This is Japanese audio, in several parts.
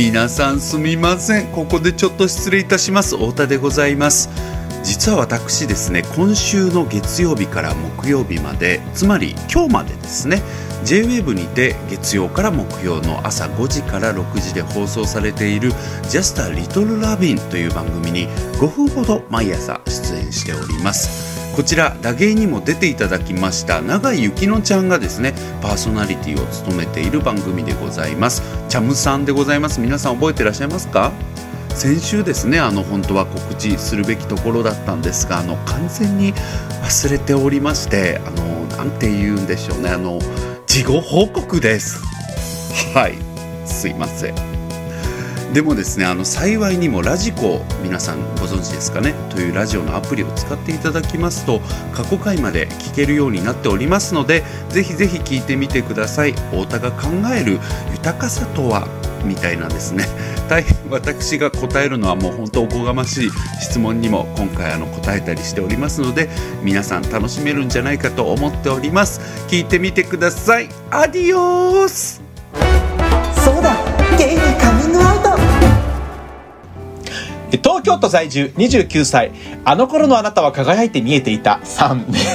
皆さんすみません。ここでちょっと失礼いたします。太田でございます。実は私ですね、今週の月曜日から木曜日まで、つまり今日までですね、J-WAVE にて月曜から木曜の朝5時から6時で放送されている Just a Little Lovin' という番組に5分ほど毎朝出演しております。こちら打芸にも出ていただきました永井ゆきのちゃんがですね、パーソナリティを務めている番組でございます。チャムさんでございます。皆さん覚えてらっしゃいますか？先週ですね、本当は告知するべきところだったんですが、完全に忘れておりまして、なんて言うんでしょうね、事後報告です。はい、すいません。でもですね、幸いにもラジコ、皆さんご存知ですかね、というラジオのアプリを使っていただきますと過去回まで聞けるようになっておりますので、ぜひぜひ聞いてみてください。太田が考える豊かさとはみたいなですね、大変私が答えるのはもう本当おこがましい質問にも今回答えたりしておりますので、皆さん楽しめるんじゃないかと思っております。聞いてみてください。アディオース。 そうだ、ゲイにカミングアウト。東京都在住29歳、あの頃のあなたは輝いて見えていたさんです。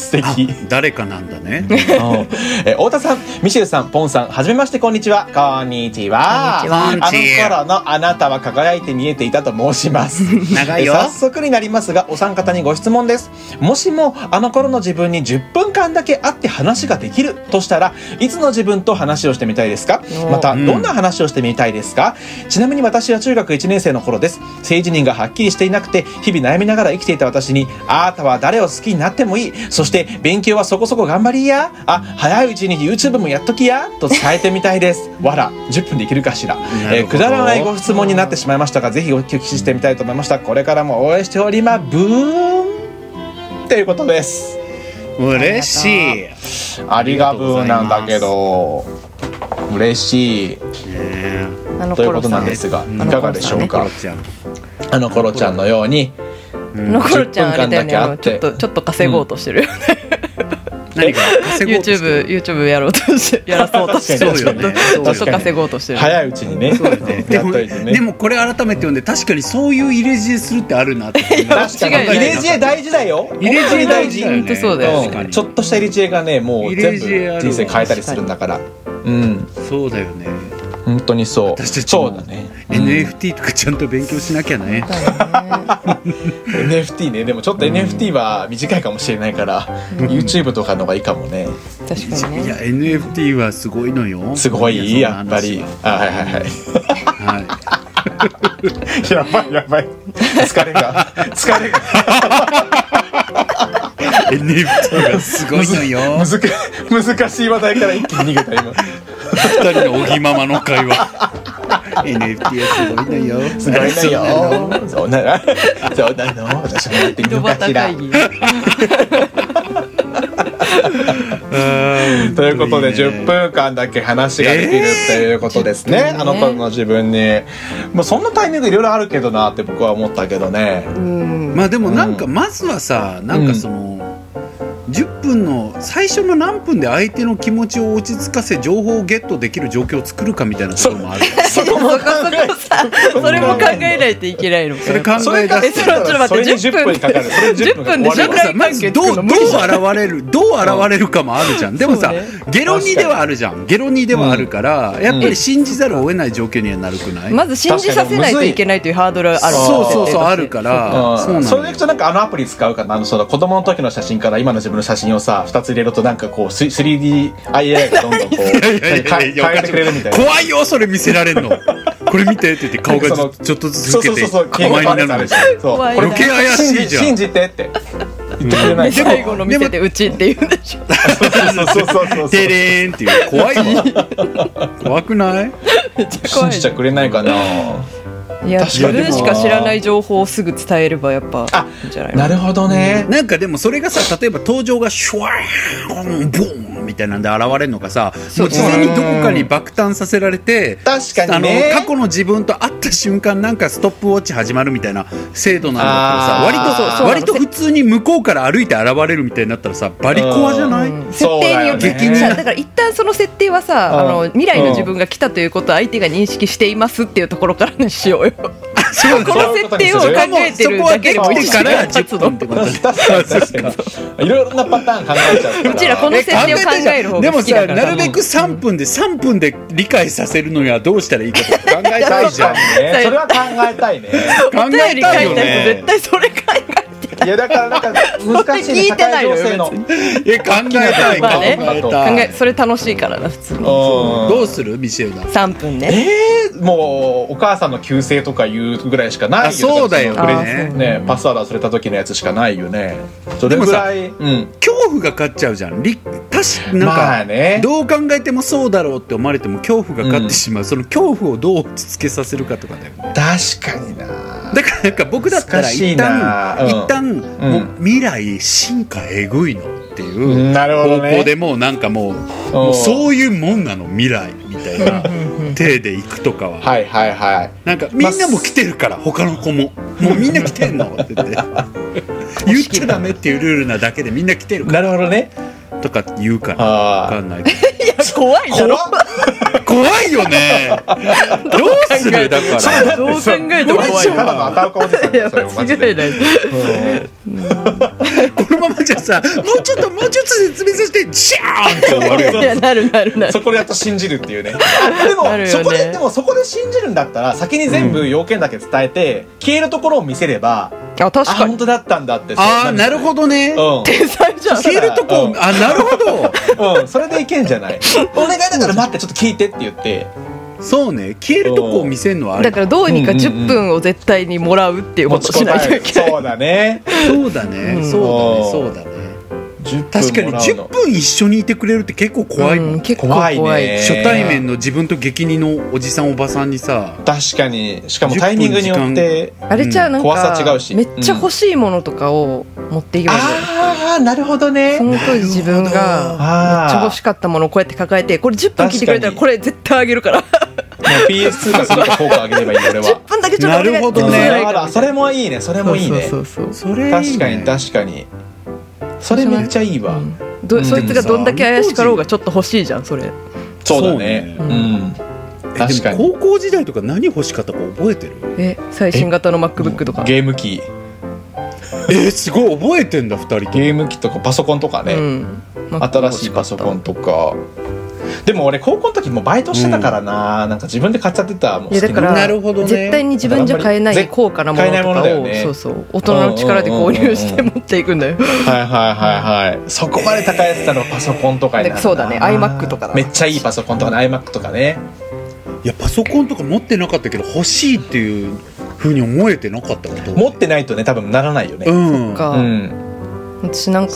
素敵。 誰かなんだね。 太田さん、ミシェルさん、ポンさん、はじめまして、こんにちは。こんにちは。あの頃のあなたは輝いて見えていたと申します。 長いよ。 早速になりますが、お三方にご質問です。もしもあの頃の自分に10分間だけ会って話ができるとしたら、いつの自分と話をしてみたいですか？またどんな話をしてみたいですか？ちなみに私は中学1年生の頃です。性自認がはっきりしていなくて日々悩みながら生きていた私に、あなたは誰を好きになってもいい、そして勉強はそこそこ頑張りや、早いうちに YouTube もやっときやと伝えてみたいです。わら、10分できるかしら。くだらないご質問になってしまいましたが、ぜひお聞きしてみたいと思いました。これからも応援しております。ブーンということです。 嬉しい。 ありがブーなんだけど嬉しい、ということなんですが、いかがでしょうか。あの頃ちゃんのように、 あの頃ちゃんあれだよね、ちょっと稼ごうとしてるよね。 何か稼ごうとしてる。 YouTube やろうとしてやらそうとしてる。 そうよね。 ちょっと稼ごうとしてる。 早いうちにね。 でもこれ改めて読んで、確かにそういう入れ知恵するってあるなって。 確かに入れ知恵大事だよ。 入れ知恵大事だよね。 本当そうだよ。 ちょっとした入れ知恵がね、もう全部人生変えたりするんだから。 そうだよね。 本当にそう。 私たちもそうだね。 NFT とかちゃんと勉強しなきゃね。 NFT ね、でもちょっと NFT は短いかもしれないから、YouTube とかのがいいかもね。 確かにね。 いや NFT はすごいのよ。 すごいやっぱり。はいはいはい。やばいやばい。疲れが。 NFT がすごいのよ。 難しい話題から一気に逃げた今。 二人のおぎままの会話。NFT はすごいのよ。 すごいのよ。そうなの。私もやってみようかしら。ということで10分間だけ話ができるということですね。あの頃の自分に。もうそんなタイミングいろいろあるけどなって僕は思ったけどね。 まあでもなんかまずはさ、なんかその10分の最初の何分で相手の気持ちを落ち着かせ情報をゲットできる状況を作るかみたいなところもある。 それも考えないといけないのか。 それ考え出す。 ちょっと待って、10分でなんかさ、まずどう現れるかもあるじゃん。でもさ、ゲロ2ではあるじゃん。ゲロ2ではあるから、やっぱり信じざるを得ない状況にはなるくない？ まず信じさせないといけないというハードルある。 そうあるから。 それでいくとなんかアプリ使うかな。子供の時の写真から今の自分の写真をさ2つ入れるとなんかこう 3D AI がどんどんこう変えてくれるみたいな。 怖いよそれ見せられんの。これ見てって言って顔がちょっとずつ老けて甘いになるんですよ。余計怪しいじゃん。 信じてって言ってくれない。 最後の見せてうちって言うんでしょ。 そうテレーンっていう怖いわ。怖くない？ 信じちゃくれないかな。 いや、自分しか知らない情報をすぐ伝えればやっぱいいんじゃないの？ なるほどね。 なんかでもそれがさ、例えば登場がシュワーンボーンみみたいなんで現れるのがさ、もう事前にどこかに爆誕させられて、 確かにね、 過去の自分と会った瞬間なんかストップウォッチ始まるみたいな制度なんだったらさ、割と普通に向こうから歩いて現れるみたいになったらさ、バリコアじゃない？ 設定によって激だから一旦その設定はさ、未来の自分が来たということを相手が認識していますっていうところからにしようよ。この設定を考えてるだけでもいいから10分ってことで。 確かにいろんなパターン考えちゃうから。 うちらこの設定を考える方が好きだから。 でもさ、なるべく3分で理解させるのにはどうしたらいいかとか考えたいじゃん。 それは考えたいね。 考えたいよね。 絶対それ考えて。 いやだからなんか難しいね、社会情勢の。 考えたい、考えそれ楽しいからな普通に。 どうするミシェルだ。 3分ね。 もうお母さんの旧姓とか言うぐらいしかないよ。 そうだよね。 パスワード忘れた時のやつしかないよね。それぐらい恐怖が勝っちゃうじゃん。なんかどう考えてもそうだろうって思われても恐怖が勝ってしまう。その恐怖をどう落ち着けさせるかとかだよね。 確かにな。 だからなんか僕だったら一旦もう未来進化えぐいのっていう方向でもうなんかもうそういうもんなの未来みたいな体でいくとかは、 はいはいはい、 なんかみんなも来てるから他の子ももうみんな来てんのって言って言っちゃダメっていうルールなだけでみんな来てるから。 なるほどね。 とか言うから分かんないけど。 いや怖いだろ。 怖いよね。どうするだからどう考えても怖いよ。 ただのあたおかおじさんだよそれもマジで。 このままじゃさ、もうちょっと説明させてジャーンって終わるよ。 いやなる。 そこでやっと信じるっていうね。でもそこで信じるんだったら先に全部要件だけ伝えて消えるところを見せれば。 確かに本当だったんだって。 なるほどね。 天才じゃん。 消えるとこ、なるほど。それでいけんじゃない。お願いだから待ってちょっと聞いてって言って。 そうね、消えるとこを見せるのはある。 だからどうにか10分を絶対にもらうっていうことしないといけない。 そうだね。 そうだね。確かに10分一緒にいてくれるって結構怖いもん。 結構怖いね。 初対面の自分と激似のおじさんおばさんにさ。 確かに。しかもタイミングによってあれちゃう、なんか怖さ違うし、 めっちゃ欲しいものとかを持っていけばいいんだよ。 ああなるほどね。 その当時自分がめっちゃ欲しかったものをこうやって抱えて、これ10分聞いてくれたらこれ絶対あげるから。もう PS2 かその効果あげればいいよ俺は。 10分だけちょっとお願い。 なるほどね。 それもいいね。それもいいね。 それ確かに。それめっちゃいいわ。 そいつがどんだけ怪しかろうがちょっと欲しいじゃんそれ。 そうだね。確かに。 高校時代とか何欲しかったか覚えてる？ 最新型の MacBook とか。 ゲーム機。 すごい覚えてんだ2人と。 ゲーム機とかパソコンとかね。新しいパソコンとか。でも俺高校の時もバイトしてたからな、なんか自分で買っちゃってた。 いやだからなるほどね。 絶対に自分じゃ買えない高価なものとかを、そうそう大人の力で購入して持っていくんだよ。 はいそこまで高いやつだろパソコンとかになる。 そうだね iMac とかだ。 めっちゃいいパソコンとかね iMac とかね。 いやパソコンとか持ってなかったけど欲しいっていう風に思えてなかったこと。 持ってないとね多分ならないよね。 そっか。私なんか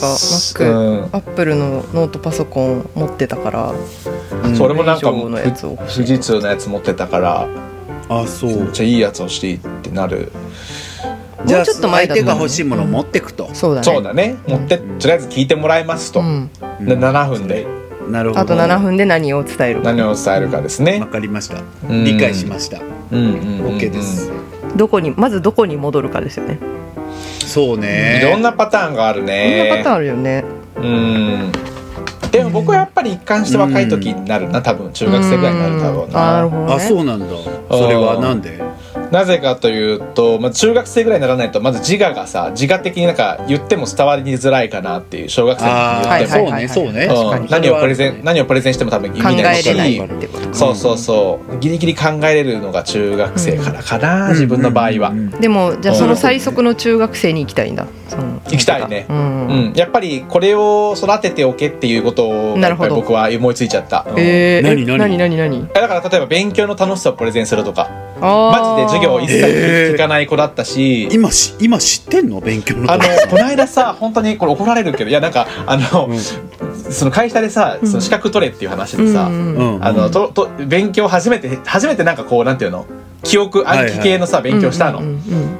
Apple のノートパソコン持ってたから、 それもなんか富士通のやつ持ってたから、 そうめっちゃいいやつをしていいってなる。 じゃあ相手が欲しいものを持ってくと。 そうだね。持ってとりあえず聞いてもらいますと。7分で。 なるほど。 あと7分で何を伝えるか。 何を伝えるかですね。 わかりました。理解しました。OK です。 まずどこに戻るかですよね。 そうね。 いろんなパターンがあるね。 いろんなパターンあるよね。 でも僕はやっぱり一貫して若い時になるな、多分中学生ぐらいになるだろうな。 なるほどね。 あ、そうなんだ。それはなんで？ なぜかというと、中学生ぐらいにならないとまず自我的になんか言っても伝わりづらいかなっていう。小学生に言ってもそうね。 何をプレゼンしても多分意味ないし、 考えれないってこと。 そうギリギリ考えれるのが中学生からかな、自分の場合は。 でもじゃあその最速の中学生に行きたいんだ。 行きたいね。やっぱりこれを育てておけっていうことをやっぱり僕は思いついちゃった。 何だから例えば勉強の楽しさをプレゼンするとか。マジで授業を一切聞かない子だったし、 今知ってんの勉強のこの間さ本当にこれ怒られるけど、いやなんかその会社でさ、その資格取れっていう話でさ、勉強初めてなんかこうなんていうの、記憶暗記系のさ勉強したの。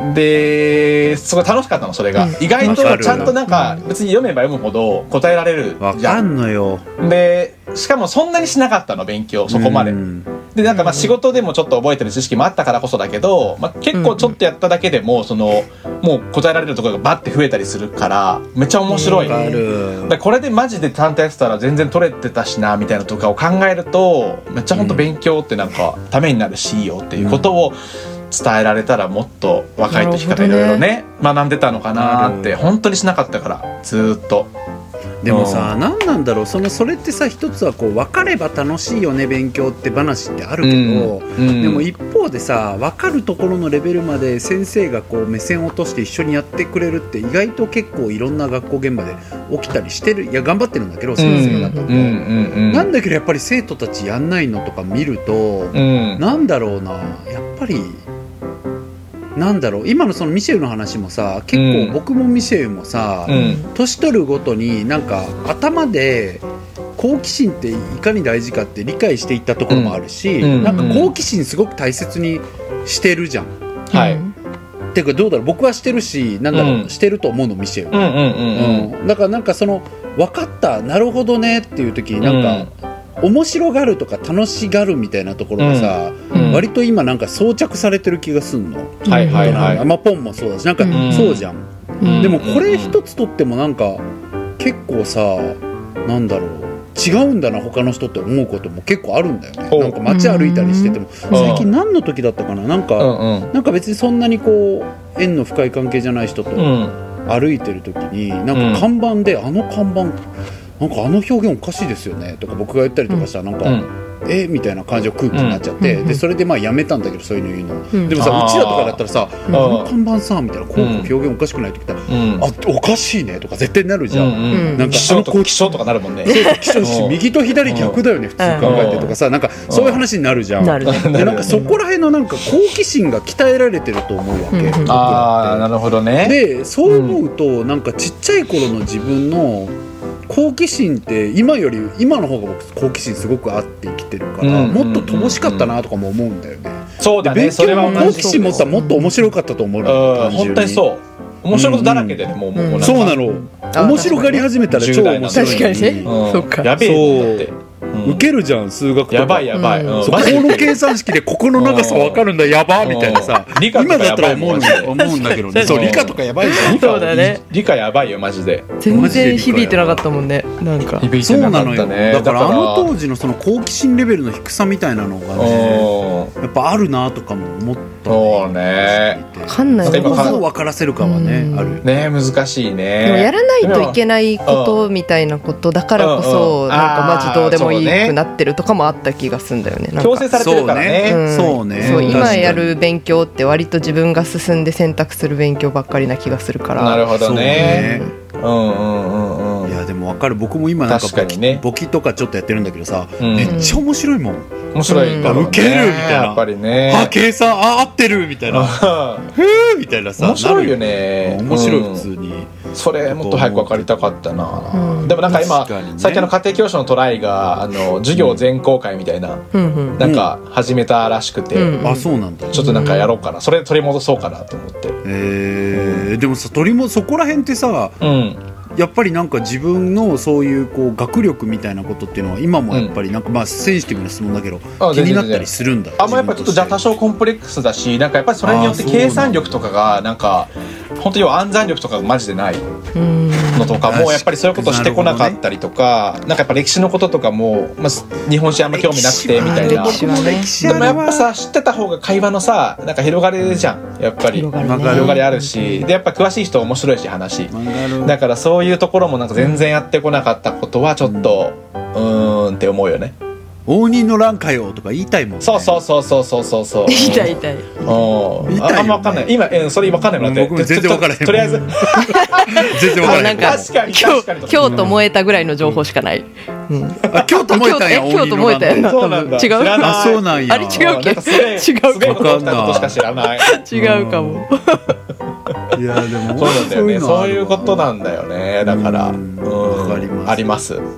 ですごい楽しかったのそれが、意外とちゃんとなんか別に読めば読むほど答えられるじゃん。 わかんのよ。 でしかもそんなにしなかったの勉強そこまで。でなんかまあ仕事でもちょっと覚えてる知識もあったからこそだけど、まあ、結構ちょっとやっただけでもそのもう答えられるところがバッて増えたりするからめっちゃ面白い。でこれでマジでちゃんとやってたら全然取れてたしなみたいなとかを考えるとめっちゃ本当勉強ってなんかためになるしいいよっていうことを伝えられたらもっと若い時からいろいろね学んでたのかなって本当にしなかったからずっと。 でもさ、何なんだろう、それってさ、一つはこう分かれば楽しいよね勉強って話ってあるけど、でも一方でさ、分かるところのレベルまで先生がこう目線を落として一緒にやってくれるって意外と結構いろんな学校現場で起きたりしてる。いや頑張ってるんだけど先生方も、なんだけどやっぱり生徒たちやんないのとか見ると、なんだろうな、やっぱりなんだろう、今のそのミシェルの話もさ、結構僕もミシェルもさ、年取るごとになんか頭で好奇心っていかに大事かって理解していったところもあるし、なんか好奇心すごく大切にしてるじゃん。 はい。 ていうかどうだろう、僕はしてるし、なんだろう、してると思うのミシェル。だからなんかその分かったなるほどねっていう時になんか、面白がるとか楽しがるみたいなところがさ、割と今なんか装着されてる気がすんの。はいはいはい。まあポンもそうだし、なんかそうじゃん。でもこれ一つとってもなんか結構さ、なんだろう、違うんだな他の人って思うことも結構あるんだよね。なんか街歩いたりしてても、最近何の時だったかな、なんか別にそんなにこう縁の深い関係じゃない人と歩いてる時に、なんか看板であの看板なんかあの表現おかしいですよねとか僕が言ったりとかしたらなんか、みたいな感じの空気になっちゃって、でそれでまあやめたんだけどそういうの言うの、でもさうちらとかだったらさ、あの看板さみたいなこう表現おかしくないって言ったら、あおかしいねとか絶対なるじゃん。なんか気象とかなるもんね。 気象し右と左逆だよね普通考えてとかさ、なんかそういう話になるじゃん。でなんかそこら辺のなんか好奇心が鍛えられてると思うわけ。 ああなるほどね。 でそう思うとなんかちっちゃい頃の自分の好奇心って今の方が僕好奇心すごくあって生きてるから、もっと乏しかったなとかも思うんだよね。 そうだね。 それは好奇心持ったらもっと面白かったと思うの。 本当にそう。面白いことだらけでね、もうそうなの。面白がり始めたら超面白い。 確かにね。そうか。 やべえだって。 受けるじゃん数学とか。 やばい。 ここの計算式でここの長さ分かるんだやばみたいなさ。今だったら思うんだけどね。そう理科とかやばいじゃん。 そうだね。 理科やばいよマジで。 全然響いてなかったもんね。なんか。 そうなのよ。だからあの当時のその好奇心レベルの低さみたいなのがね、やっぱあるなとかも思った。 そうね。 分かんない。 どう分からせるかはねある。 ね難しいね。 でもやらないといけないことみたいなことだからこそなんかマジどうでもいいくなってるとかもあった気がするんだよね。 強制されてるからね。 そうね。 そう今やる勉強って割と自分が進んで選択する勉強ばっかりな気がするから。 なるほどね。 いやでも分かる。僕も今なんか簿記とかちょっとやってるんだけどさ、めっちゃ面白いもん。 面白い。 受けるみたいな。 やっぱりね。 あ計算合ってるみたいな。ふーみたいなさ。 面白いよね。 面白い普通に。 それもっと早く分かりたかったな。でもなんか今最近の家庭教師のトライが授業全公開みたいななんか始めたらしくて、 あそうなんだ。 ちょっとなんかやろうかな。それ取り戻そうかなと思って。 でもさそこら辺ってさ。やっぱりなんか自分のそういうこう学力みたいなことっていうのは今もやっぱりなんかまあセンシティブな質問だけど気になったりするんだ。 やっぱちょっとじゃあ多少コンプレックスだし、なんかやっぱりそれによって計算力とかがなんか本当に暗算力とかがマジでないのとかもやっぱりそういうことしてこなかったりとか、なんかやっぱ歴史のこととかも日本史あんま興味なくてみたいな。でもやっぱさ知ってた方が会話のさなんか広がりじゃん。やっぱり広がりあるし、でやっぱ詳しい人面白いし話だからそういうところもなんか全然やってこなかったことはちょっとって思うよね。 応仁の乱かよとか言いたいもんね。 そう言いたいあんま分かんない今それ分かんないもんね。 僕全然分からへん。 とりあえず全然分からへん。 確かに京都燃えたぐらいの情報しかない。 京都燃えたんや。 京都燃えたやんな。 そうなんだ。 違う。 あそうなんや。 あれ違うっけ。違うかも。ことしか知らない。 違うかも。 いやでもそうなんだよね。そういうことなんだよね。だからあります。 あります。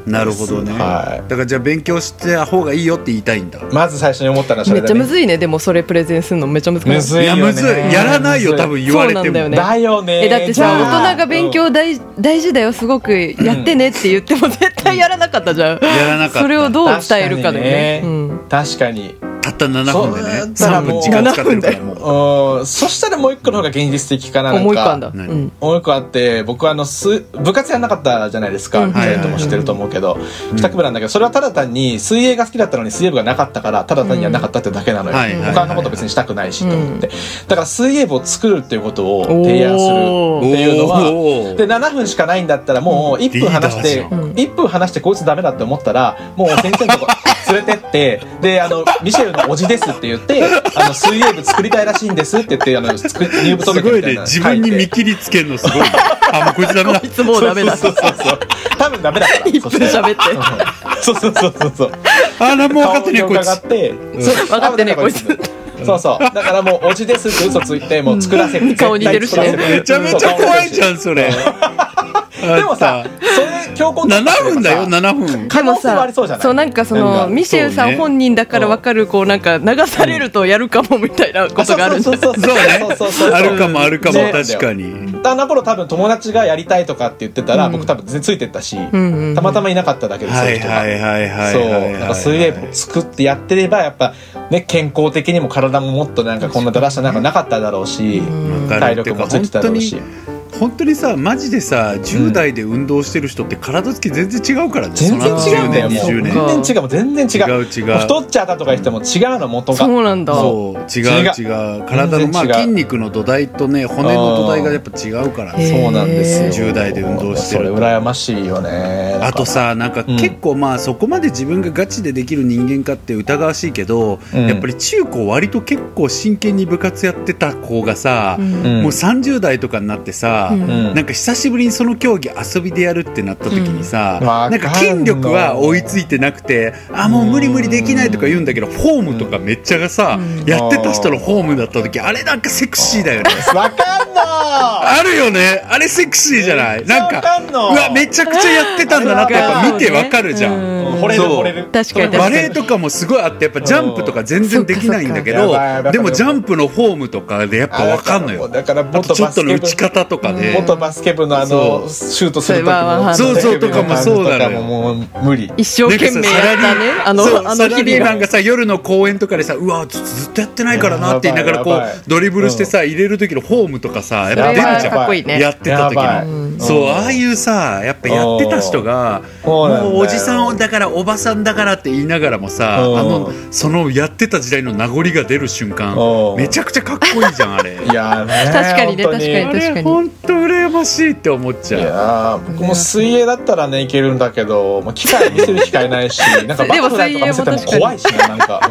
です。 なるほどね、 はだからじゃあ勉強した方がいいよって言いたいんだ。 い、まず最初に思ったのはそれだね。 めっちゃむずいね。でもそれプレゼンするのめっちゃ難しい。 むずいよね。 いやむずい、やらないよ多分言われても。 そうなんだよねだよね。 だってさ、大人が勉強大事だよすごくやってねって言っても絶対やらなかったじゃん、 やらなかった。 それをどう伝えるかだよね。 確かに。 たった7分でね、3 そうだからもう分時間使ってるからもう。 そしたらもう一個の方が現実的かな。なんかもう一個あんだ。 何もう一個あって、僕は部活やんなかったじゃないですか。生徒も知ってると思うけど、帰宅部なんだけど、それはただ単に水泳が好きだったのに水泳部がなかったから、ただ単にやんなかったってだけなのよ。他のこと別にしたくないしと思って。だから水泳部を作るっていうことを提案するっていうのは、で、7分しかないんだったらもう1分話して、1分話してこいつダメだって思ったら、もう先生のとこ連れてって、で、ミシェルのおじですって言って、水泳部作りたいらしいんですって言って、入部届みたいな。 すごいね、自分に見切りつけるのすごい。あ、もうこいつダメだ。 こいつもうダメだ。 そう多分ダメだから。 1分喋って。 そう。 あ、何も分かってねえこいつ。 分かってねえこいつ。 そうだからもうおじですって嘘ついてもう作らせて、 顔似てるしね。 めちゃめちゃ怖いじゃんそれ。 でもさ、それ強行 7分だよ7分。 可能性はありそうじゃない。 そうなんかミシェルさん本人だから分かるこうなんか流されるとやるかもみたいなことがあるんじゃない。 そうね。 あるかも確かに。 あの頃多分友達がやりたいとかって言ってたら僕多分全然ついてったし、たまたまいなかっただけでそういう人が。そうなんか水泳部を作ってやってればやっぱね健康的にも体ももっとなんかこんなだらしさなんかなかっただろうし、体力もついてただろうし。 本当にさマジでさ10代で運動してる人って体つき全然違うからね。 全然違うんだよ。 20年全然違う。太っちゃったとか言っても違うの元が。 そうなんだ。 そう違う体の筋肉の土台とね骨の土台がやっぱ違うからね。 そうなんですよ。 10代で運動してると。 それ羨ましいよね。 あとさなんか結構そこまで自分がガチでできる人間かって疑わしいけど、やっぱり中高割と結構真剣に部活やってた子がさ、もう30代とかになってさ、なんか久しぶりにその競技遊びでやるってなった時にさ、なんか筋力は追いついてなくて、もう無理できないとか言うんだけど、フォームとかめっちゃがさ、やってた人のフォームだった時あれなんかセクシーだよね。 わかんのあるよね。あれセクシーじゃない。なんかうわめちゃくちゃやってたんだなってやっぱ見てわかるじゃん。 惚れる。 確かにバレエとかもすごいあってやっぱジャンプとか全然できないんだけど、でもジャンプのフォームとかでやっぱわかんのよ。 だからもっとちょっとの打ち方とかで、 元バスケ部のシュートする時のそうとかもそうだよ。 もう無理。 一生懸命やったね。 サラリーマンがさ夜の公演とかでさうわずっとやってないからなって言いながらこうドリブルしてさ入れる時のフォームとかさやっぱ出るじゃん。やってた時のそうああいうさやっぱやってた人がもうおじさんだからおばさんだからって言いながらもさそのやってた時代の名残が出る瞬間めちゃくちゃかっこいいじゃんあれ。 いやね確かにね確かに本当羨ましいって思っちゃう。 いや僕も水泳だったらねいけるんだけど機械見せる機会ないしなんかバタフライとか見せても怖いしねなんか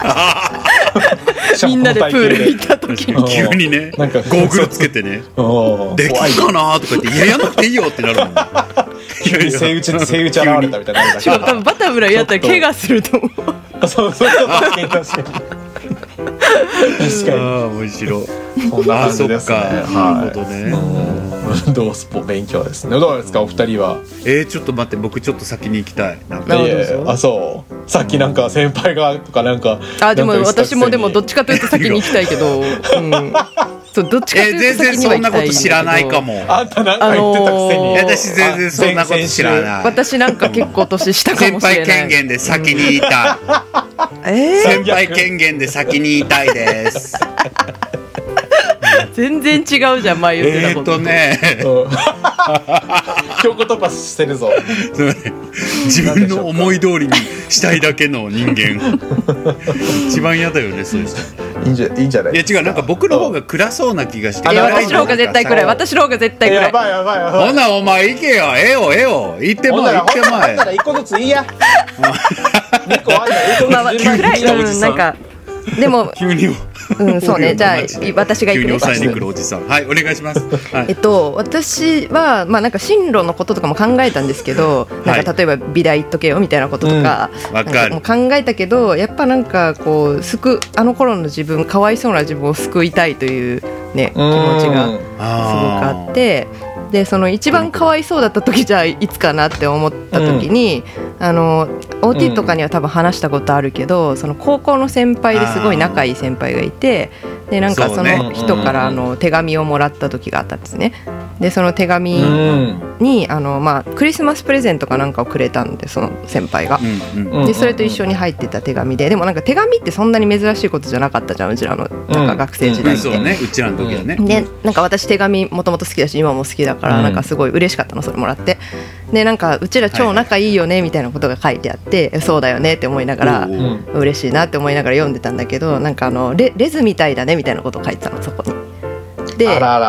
みんなでプール行った時に急にねゴーグルつけてねできるかなとか言っていややんなくていいよってなるもん。 セイウチ現れたみたいな。 しかも多分バタフライやったら怪我すると思う。 そう確かに面白い。 そんな感じですね。 なるほどね。 運動スポ勉強ですね。どうですかお二人は。 ちょっと待って僕ちょっと先に行きたい。 そうさっきなんか先輩がとかなんかでも私もでもどっちかというと先に行きたいけどそうどっちかというと先には行きたい。 全然そんなこと知らないかも。 あんたなんか言ってたくせに。 私全然そんなこと知らない。 私なんか結構年下かもしれない。 先輩権限で先に言いたい。先輩権限で先に言いたいです。 全然違うじゃん前言ってたこと強行突破してるぞ。 自分の思い通りにしたいだけの人間一番嫌だよねそういう人。 いいんじゃないですか。 いや違うなんか僕の方が暗そうな気がして。 私の方が絶対暗い。私の方が絶対暗い。 やばい。 ほなお前行けよええよ行ってまえ。 ほんなら1個ずついいや。2個あんだ1個ずつ暗いなんかでも急にそうねじゃあ私が行くね。 急に抑えに来るおじさんはいお願いします。 私はなんか進路のこととかも考えたんですけどなんか例えば美大行っとけよみたいなこととかも考えたけどやっぱなんかこうあの頃の自分かわいそうな自分を救いたいというね気持ちがすごくあってでその一番かわいそうだった時じゃあいつかなって思った時に、OT とかには多分話したことあるけど、その高校の先輩ですごい仲いい先輩がいて、でなんかその人から手紙をもらった時があったんですね。でその手紙にクリスマスプレゼントかなんかをくれたんで、その先輩が、でそれと一緒に入ってた手紙で、でもなんか手紙ってそんなに珍しいことじゃなかったじゃん、うちらのなんか学生時代って、 そうね、うちらの時はね。 でなんか私手紙もともと好きだし今も好きだから、なんかすごい嬉しかったの、それもらって。でなんかうちら超仲いいよねみたいなことが書いてあって、そうだよねって思いながら、嬉しいなって思いながら読んでたんだけど、なんかレズみたいだねみたいなことを書いてたの、そこに。で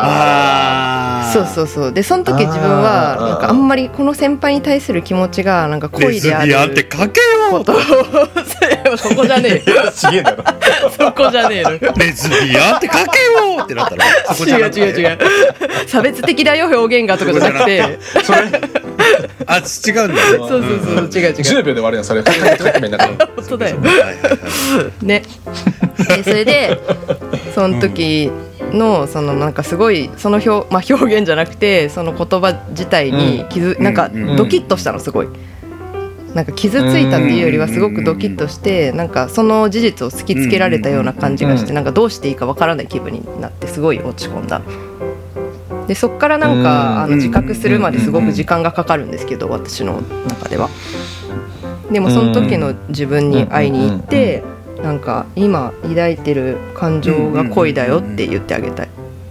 そうでその時自分はなんかあんまりこの先輩に対する気持ちがなんか恋であるレズビアンって書けよそこじゃねえよそこじゃねえの、 レズビアンって書けよってなったらそこじゃなくて、 違う差別的だよ表現がとかじゃなくてそれ違うんだよ。 そう違う 10秒で終わるよそれ。 本当だよね。それでその時のそのなんかすごいその表現じゃなくてその言葉自体になんかドキッとしたの、すごいなんか傷ついたっていうよりはすごくドキッとして、なんかその事実を突きつけられたような感じがして、なんかどうしていいかわからない気分になってすごい落ち込んだ。でそっからなんか自覚するまですごく時間がかかるんですけど、私の中では。でもその時の自分に会いに行って、なんか今抱いてる感情が恋だよって言ってあげたい。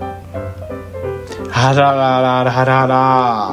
はらららららら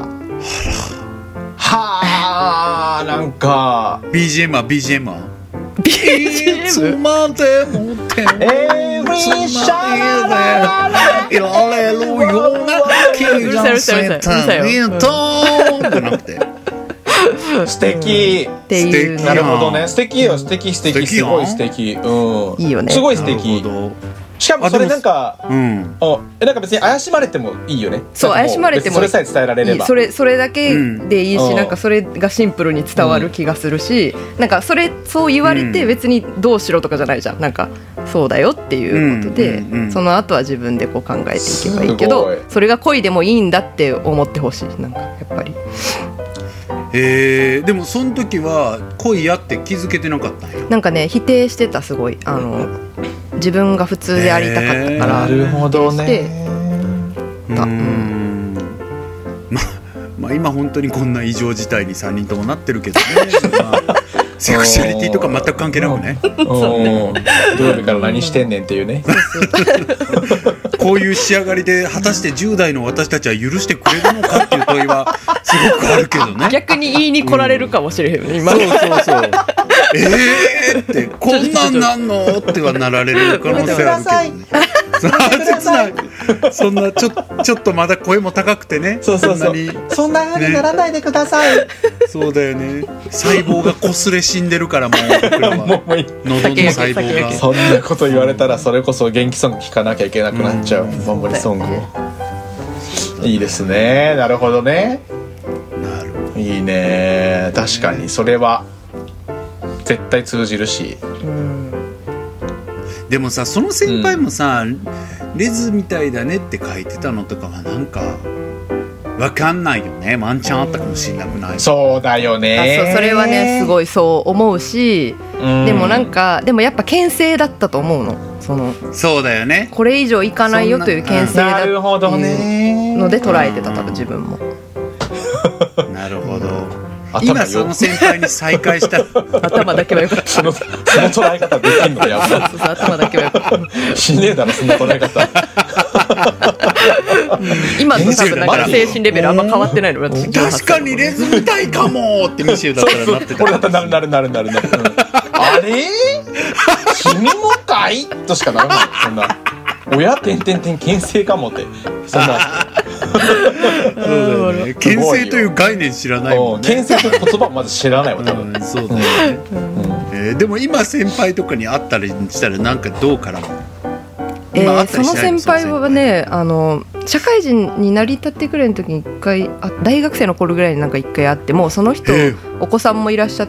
はあ、なんか BGM は BGM は BGM いつまでも手をつないでいられるような気がせたんとじゃなくて素敵っていうの。 なるほどね、素敵よ、素敵すごい素敵、 いいよね、 すごい素敵。しかもそれなんかなんか別に怪しまれてもいいよね。 そう、怪しまれてもそれさえ伝えられればそれだけでいいし、なんかそれがシンプルに伝わる気がするし、なんかそう言われて別にどうしろとかじゃないじゃん。なんかそうだよっていうことで、その後は自分でこう考えていけばいいけど、それが恋でもいいんだって思ってほしい。なんかやっぱりでもその時は恋やって気づけてなかったんや。 なんかね否定してた、すごい自分が普通でありたかったから。 なるほどね。 まあ今本当にこんな異常事態に3人ともなってるけどね、セクシャリティとか全く関係なくね、 土曜日から何してんねんっていうねこういう仕上がりで果たして10代の私たちは許してくれるのかっていう問いはすごくあるけどね。 逆に言いに来られるかもしれへんね、今。 そうってこんなんなんのってはなられる可能性あるけどね。そんなちょっとまだ声も高くてね、 そんな風にならないでください、 そうだよね。細胞が擦れ死んでるから、もう僕らは喉の細胞が。 そんなこと言われたらそれこそ元気ソング聴かなきゃいけなくなっちゃう、守りソングを。いいですね、なるほどね、いいね。確かにそれは絶対通じるし、 でもさ、その先輩もさ、レズみたいだねって書いてたのとかはなんかわかんないよね。ワンチャンあったかもしれなくない？ そうだよね。 それはねすごいそう思うし、でもなんかでもやっぱ牽制だったと思うの。 そうだよね。 これ以上いかないよという牽制だっていうので捉えてた、多分自分も。 なるほど。今その先輩に再会した頭だけはよかった。 その捉え方できんのやっぱそう頭だけはよかったしねえだろそんな捉え方今と多分なんか精神レベルあんま変わってないの、私。 確かにレズみたいかもってミシェルだったらなってた。 俺だったらなる、あれ君もかいとしかならない。そんな親牽制かもってそんなそうだよね。牽制という概念知らないもんね。 牽制という言葉まず知らないわ多分。 そうだよね。でも今先輩とかに会ったりしたらなんかどう絡む？ その先輩はね、社会人になりたてくらいの時に1回大学生の頃ぐらいになんか1回会って、もうその人お子さんもいらっしゃって、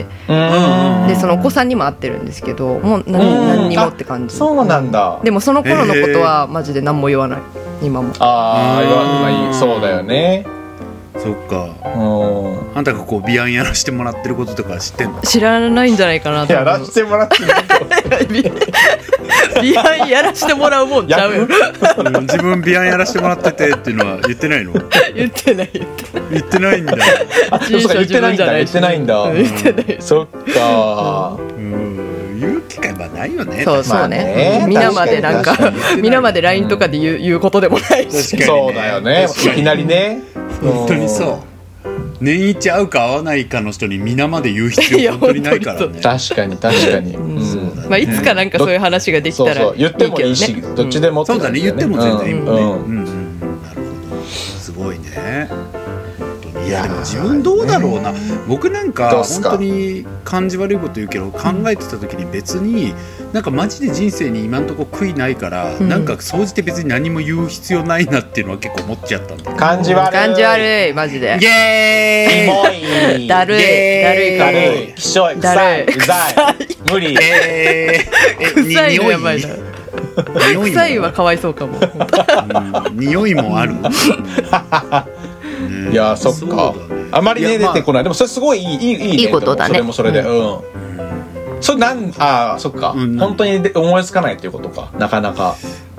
でそのお子さんにも会ってるんですけど、もう何にもって感じ。 そうなんだ。 でもその頃のことはマジで何も言わない。 今も。 今そうだよね。 そっか。あんたがこう美案やらしてもらってることとか知ってんの？ 知らないんじゃないかなと。 やらしてもらってる美案やらしてもらうもんちゃうよ。 自分美案やらしてもらっててっていうのは言ってないの？ 言ってない言ってないんだ。 言ってないんだ。 言ってない。 そっか。 言う機会はないよね。 そうね。皆までなんか皆まで LINE とかで言うことでもないし。 そうだよね。いきなりね。 本当にそう。年一会うか会わないかの人に皆まで言う必要本当にないからね。 確かに。 まあいつかなんかそういう話ができたら言ってもいいし、どっちでも。 そうだね。言っても全然いいもんね。なるほど。すごいね。いやでも自分どうだろうな。僕なんか本当に感じ悪いこと言うけど、考えてた時に別になんかマジで人生に今んとこ悔いないから、なんか総じて別に何も言う必要ないなっていうのは結構思っちゃったんだ。 感じ悪いマジで。 イエーイ。 だるいきしょい、臭い、うざい、無理。 臭いのやばいな。臭いはかわいそうかも。 匂いもある。 いやそっか。あまりね出てこない。でもそれすごいいいことだね。それでそれそっか。本当に思いつかないっていうことか。なかなか。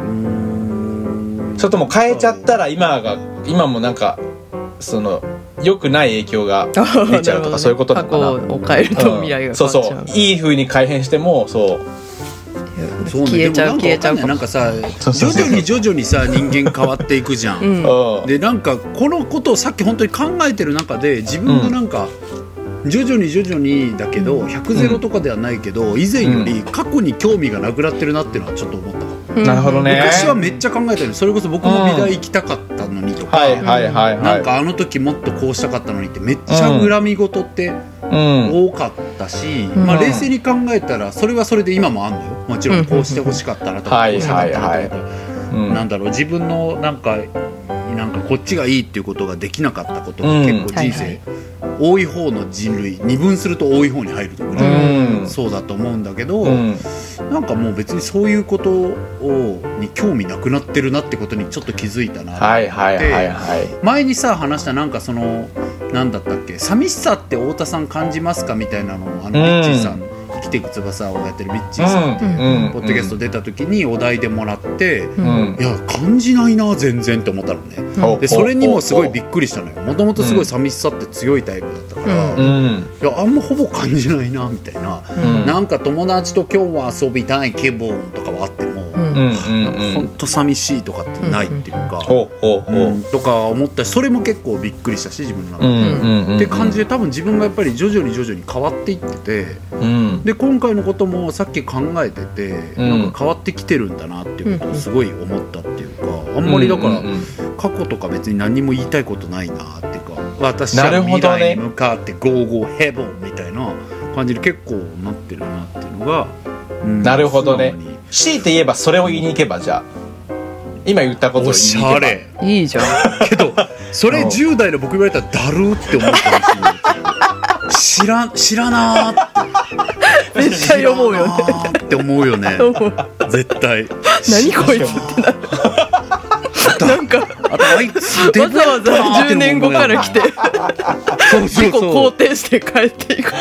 それとも変えちゃったら今もなんかその良くない影響が出ちゃうとかそういうことなのかな。 過去を変えると未来が変わっちゃう。 そういい風に改変してもそう。 消えちゃうなんかさ徐々にさ人間変わっていくじゃん。でなんかこのことをさっき本当に考えてる中で自分がなんか徐々にだけど100ゼロとかではないけど以前より過去に興味がなくなってるなっていうのはちょっと思ったかも。 なるほどね。 昔はめっちゃ考えたの。それこそ僕も美大行きたかったのにとか、なんかあの時もっとこうしたかったのにってめっちゃ恨み事って多かったし、まあ冷静に考えたらそれはそれで今もあんのよ。もちろんこうしてほしかったなとかこうしたかったなとか、なんだろう自分のなんかこっちがいいっていうことができなかったことが結構人生多い方の人類二分すると多い方に入るぐらいそうだと思うんだけど、なんかもう別にそういうことに興味なくなってるなってことにちょっと気づいたなって前にさ話したなんかそのなんだったっけ寂しさって太田さん感じますかみたいなのをビッチーさん生きていく翼をやってるビッチーさんっていうポッドキャスト出た時にお題でもらっていや感じないな全然って思ったのね。でそれにもすごいびっくりしたのよ。もともとすごい寂しさって強いタイプだったからいやあんまほぼ感じないなみたいな。なんか友達と今日は遊びたい気分とかはあってもほんと寂しいとかってないっていうかとか思ったしそれも結構びっくりしたし自分の中でって感じで多分自分がやっぱり徐々に変わっていっててで今回のこともさっき考えててなんか変わってきてるんだなっていうことをすごい思ったっていうかあんまりだから過去とか別に何も言いたいことないなっていうか私は未来に向かってゴーゴーヘボンみたいな感じで結構なってるなっていうのがなるほどね。強いて言えばそれを言いに行けばじゃあ今言ったことを言いに行けばおしゃれいいじゃんけどそれ10代の僕言われたらだるって思うかもしれない知らなーって絶対思うよねって思うよね絶対何こいつってなるなんかあとあいつわざわざ10年後から来て結構肯定して帰っていく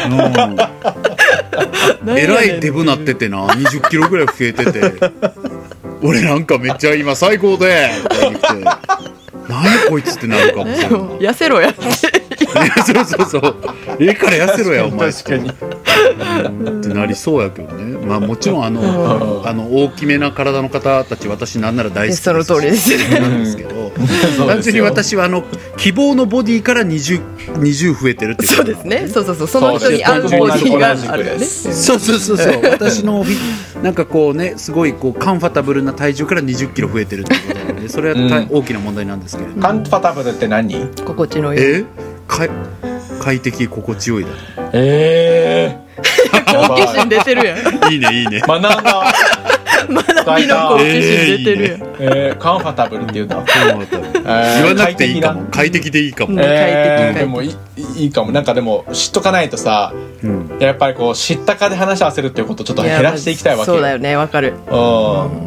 えらいデブなっててな20キロぐらい増えてて俺なんかめっちゃ今最高でとか言って何こいつってなるかもしれない痩せろやってそうから痩せろやお前確かにってなりそうやけどね。まあもちろん大きめな体の方たち私なんなら大好きですその通りですなんですけど単純に私は希望のボディから20増えてるっていうそうですねそうその人に合うボディがあるよねそう私のなんかこうねすごいこうカンファタブルな体重から20キロ増えてるってことなのでそれは大きな問題なんですけれども、 カンファタブルって何？ 心地のいい快適心地よいだ好奇心出てるやんいいね学んだ学びの好奇心出てるやんカンファタブルって言うんだ言わなくていいかも快適でいいかもでもいいかもなんかでも知っとかないとさやっぱりこう知ったかで話し合わせるっていうことをちょっと減らしていきたいわけそうだよねわかる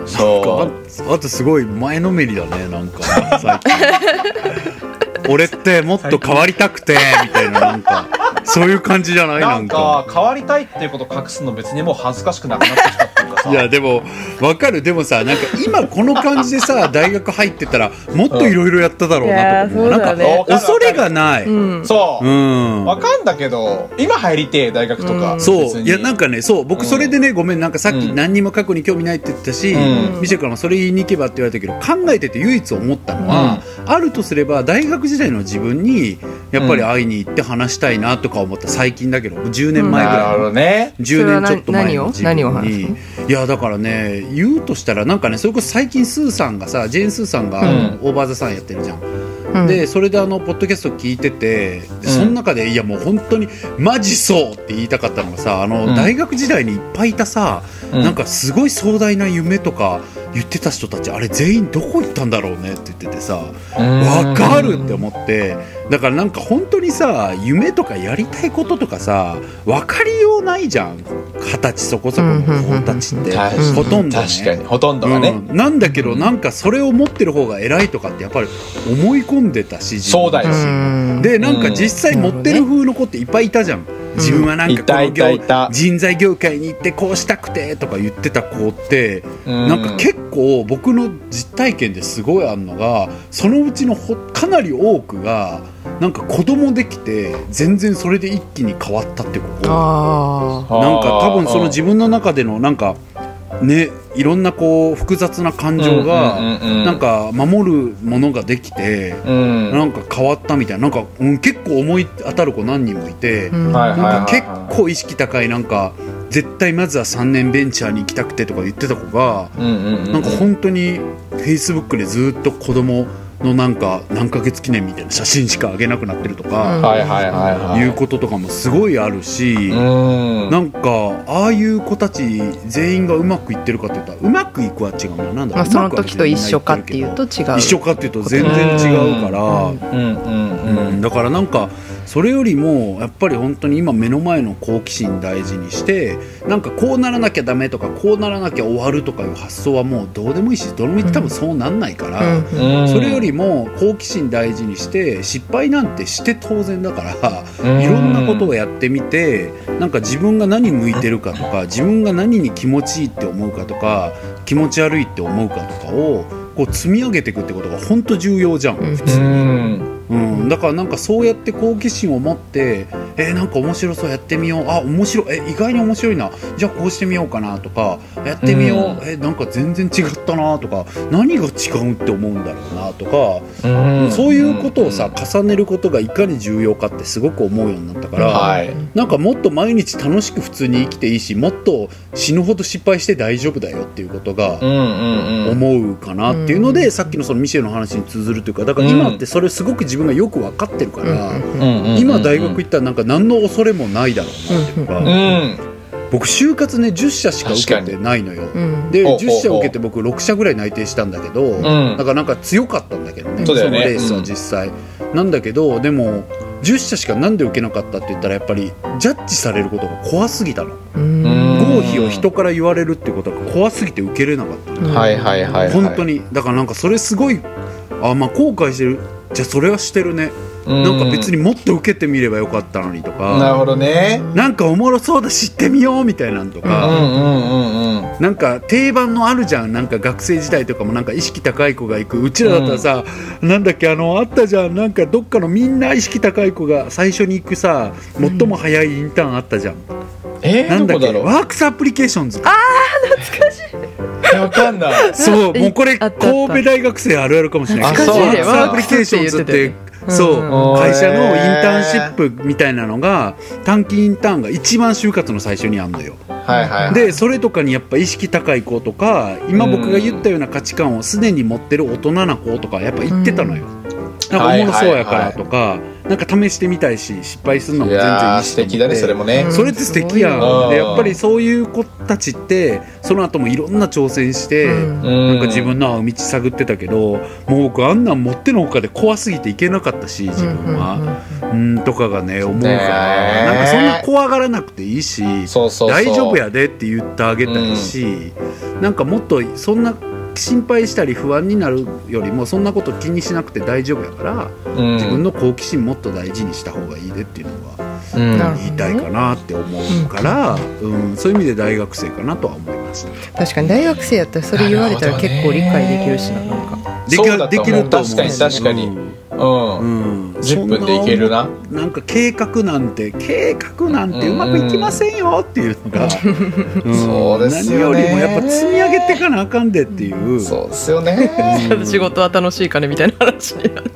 そうあとすごい前のめりだね、なんか最近俺ってもっと変わりたくてみたいな、なんかそういう感じじゃない？ なんか変わりたいっていうことを隠すの別にもう恥ずかしくなくなってきたっていうかさ。 いやでも分かる。でもさ、なんか今この感じでさ大学入ってたらもっといろいろやっただろうなとか思う、なんか恐れがない、 そう、分かんだけど今入りて大学とか、 そういやなんかね、そう僕それでね、ごめんなんかさっき何にも過去に興味ないって言ったし、ミシェルからもそれ言いに行けばって言われたけど、考えてて唯一思ったのは、あるとすれば大学時代の自分にやっぱり会いに行って話したいなとか思った最近だけど、10年前ぐらい、 なるほどね、 10年ちょっと前の自分に、いやだからね、言うとしたらなんかね、それこそ最近スーさんがさ、ジェーン・スーさんがオーバー・ザ・さんやってるじゃん、でそれでポッドキャスト聞いてて、その中でいやもう本当にマジそうって言いたかったのがさ、大学時代にいっぱいいたさ、なんかすごい壮大な夢とか言ってた人たち、あれ全員どこ行ったんだろうねって言っててさ、わかるって思って、だからなんか本当にさ、夢とかやりたいこととかさ分かりようないじゃん、20歳そこそこの子たちってほとんどね、 確かにほとんどがね、 なんだけどなんかそれを持ってる方が偉いとかってやっぱり思い込んでたし、 そうだよ、 でなんか実際持ってる風の子っていっぱいいたじゃん、自分はなんかこの人材業界に行ってこうしたくてとか言ってた子って、なんか結構僕の実体験ですごいあるのが、そのうちのかなり多くがなんか子供できて全然それで一気に変わったって子、なんか多分その自分の中でのなんかね、いろんなこう複雑な感情がなんか守るものができて、なんか変わったみたいな、なんか、結構思い当たる子何人もいて、なんか結構意識高い、なんか絶対まずは3年ベンチャーに行きたくてとか言ってた子が、なんか本当に Facebook でずっと子供のなんか何ヶ月記念みたいな写真しか上げなくなってるとかいうこととかもすごいあるし、なんかああいう子たち全員がうまくいってるかって言ったらうまくいくは違うな、なんだろう、 その時と一緒かっていうと違う、 一緒かっていうと全然違うから、だからなんかそれよりもやっぱり本当に今目の前の好奇心大事にして、なんかこうならなきゃダメとかこうならなきゃ終わるとかいう発想はもうどうでもいいし、どうでもいいって多分そうなんないから、それよりも好奇心大事にして失敗なんてして当然だから、いろんなことをやってみて、なんか自分が何向いてるかとか、自分が何に気持ちいいって思うかとか気持ち悪いって思うかとかをこう積み上げていくってことが本当重要じゃん、普通に。だからなんかそうやって好奇心を持って、なんか面白そうやってみよう、あ面白い、意外に面白いな、じゃあこうしてみようかなとかやってみよう、なんか全然違ったなとか、何が違うって思うんだろうなとか、そういうことをさ重ねることがいかに重要かってすごく思うようになったから、なんかもっと毎日楽しく普通に生きていいし、もっと死ぬほど失敗して大丈夫だよっていうことが思うかなっていうので、さっきのそのミシェルの話に通ずるというか、だから今ってそれすごく自分がよく分かってるから、今大学行ったらなんか何の恐れもないだろうなっていうか、僕就活ね10社しか受けてないのよ、で10社受けて僕6社ぐらい内定したんだけど、だからなんか強かったんだけどね、そのレースは実際、なんだけどでも10社しかなんで受けなかったって言ったら、やっぱりジャッジされることが怖すぎたの、合否を人から言われるってことが怖すぎて受けれなかった、本当に。だからなんかそれすごい後悔してる、じゃあそれはしてるね、なんか別にもっと受けてみればよかったのにとか、 なるほどね、 なんかおもろそうだ知ってみようみたいなんとか、なんか定番のあるじゃん、なんか学生時代とかもなんか意識高い子が行く、うちらだったらさ、なんだっけあったじゃん、なんかどっかのみんな意識高い子が最初に行くさ最も早いインターンあったじゃん、なんだっけ、ワークスアプリケーションズ、 懐かしい、 わかんないそうもうこれ神戸大学生あるあるかもしれないけど、ワークスアプリケーションズってそう会社のインターンシップみたいなのが短期インターンが一番就活の最初にあるのよ、でそれとかにやっぱ意識高い子とか今僕が言ったような価値観をすでに持ってる大人な子とかやっぱ言ってたのよ、 なんかおもろそうやからとか、なんか試してみたいし失敗するのも全然いいし、 素敵だねそれもね、 それって素敵やん。でやっぱりそういう子たちってその後もいろんな挑戦して、なんか自分の合う道探ってたけど、もう僕あんなん持ってのほかで怖すぎていけなかったし、自分はとかがね思うから、なんかそんな怖がらなくていいし、大丈夫やでって言ってあげたいし、なんかもっとそんな心配したり不安になるよりもそんなこと気にしなくて大丈夫やから、自分の好奇心もっと大事にした方がいいでっていうのは言いたいかなって思うから、そういう意味で大学生かなとは思いました。 確かに大学生やったらそれ言われたら結構理解できるしな、なんかできると思う。 確かに10分でいけるな。 なんか計画なんてうまくいきませんよっていうのが、 そうですよね。 何よりもやっぱ積み上げていかなあかんでっていう。 そうですよね。 仕事は楽しいかねみたいな話になる。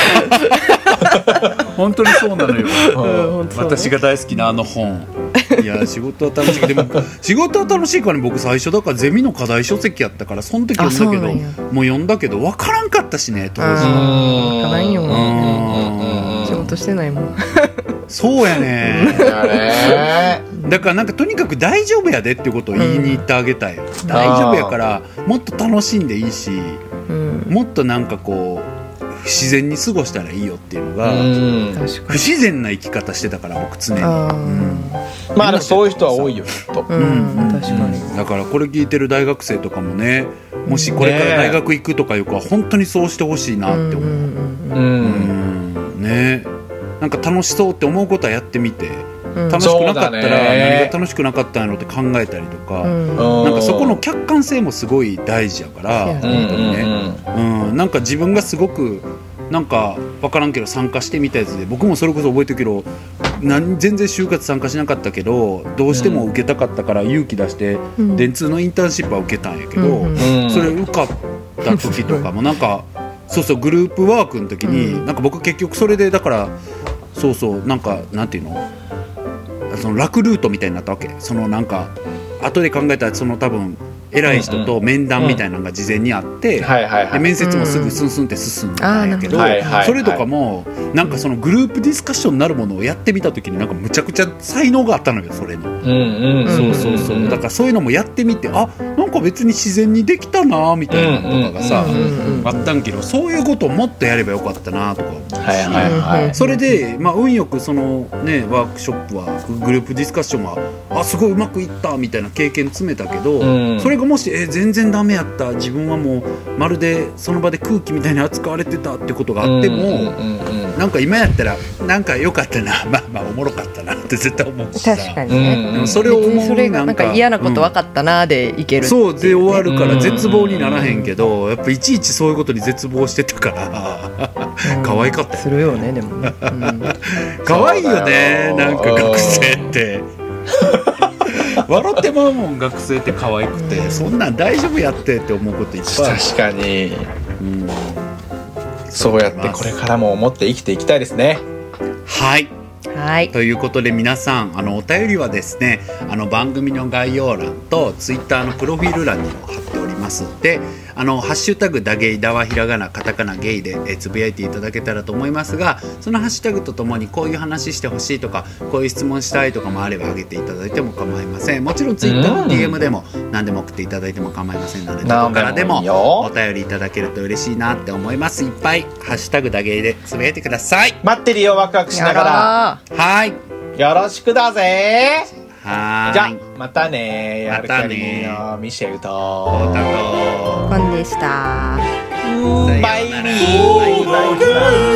本当にそうなのよ。私が大好きなあの本。いや仕事は楽しい。でも仕事は楽しいからね、僕最初だからゼミの課題書籍やったからその時読んだけど、もう読んだけど分からんかったしね当時。 分からんよ。仕事してないもん。 そうやね。だからなんかとにかく大丈夫やでっていうことを言いに行ってあげたいよ。大丈夫やからもっと楽しんでいいし、もっとなんかこう自然に過ごしたらいいよっていうのが、不自然な生き方してたから僕常に。 まあそういう人は多いよきっと。 確かに。 だからこれ聞いてる大学生とかもね、もしこれから大学行くとかいう子は本当にそうしてほしいなって思う。ね、なんか楽しそうって思うことはやってみて、楽しくなかったら何が楽しくなかったんやろって考えたりとか、なんかそこの客観性もすごい大事やから、本当にね。なんか自分がすごくなんか分からんけど参加してみたやつで、僕もそれこそ覚えてるけど全然就活参加しなかったけどどうしても受けたかったから勇気出して電通のインターンシップは受けたんやけど、それ受かった時とかもなんかそうグループワークの時になんか僕結局それでだからなんかなんていうの、その楽ルートみたいになったわけ。そのなんか後で考えたらその多分偉い人と面談みたいなのが事前にあって、で面接もすぐスンスンって進んだんやけど、それとかもなんかそのグループディスカッションになるものをやってみた時になんかむちゃくちゃ才能があったのよそれに。そうだからそういうのもやってみて、あなんか別に自然にできたなみたいなのとかがさあったんけど、そういうことをもっとやればよかったなとか思うし、それでまあ運よくそのねワークショップはグループディスカッションはすごいうまくいったみたいな経験詰めたけど、それがもし全然ダメやった、自分はもうまるでその場で空気みたいに扱われてたってことがあっても、なんか今やったらなんか良かったな、まあおもろかったなって絶対思うしさ。 確かにね。 それを思う、 それがなんか嫌なこと分かったなでいける。 そうで終わるから絶望にならへんけど、やっぱいちいちそういうことに絶望してたから可愛かったよ。 するよねでもね。 可愛いよね、なんか学生って笑ってまうもん、学生って可愛くて、そんなん大丈夫やってって思うこといっぱいある。 確かに、そうやってこれからも思って生きていきたいですね。 はい、 ということで皆さんお便りはですね番組の概要欄とツイッターのプロフィール欄にも貼っておりますので、ハッシュタグだゲイだはひらがなカタカナゲイでつぶやいていただけたらと思いますが、そのハッシュタグとともにこういう話してほしいとかこういう質問したいとかもあれば上げていただいても構いません。もちろんツイッターの DM でも何でも送っていただいても構いませんので、どこからでもお便りいただけると嬉しいなって思います。いっぱいハッシュタグだゲイでつぶやいてください。 待ってるよ、ワクワクしながら。 はい、 よろしくだぜ。 はい、 じゃあまたね。アルカリミのミシェルとコタとコンでした。 バイバイ。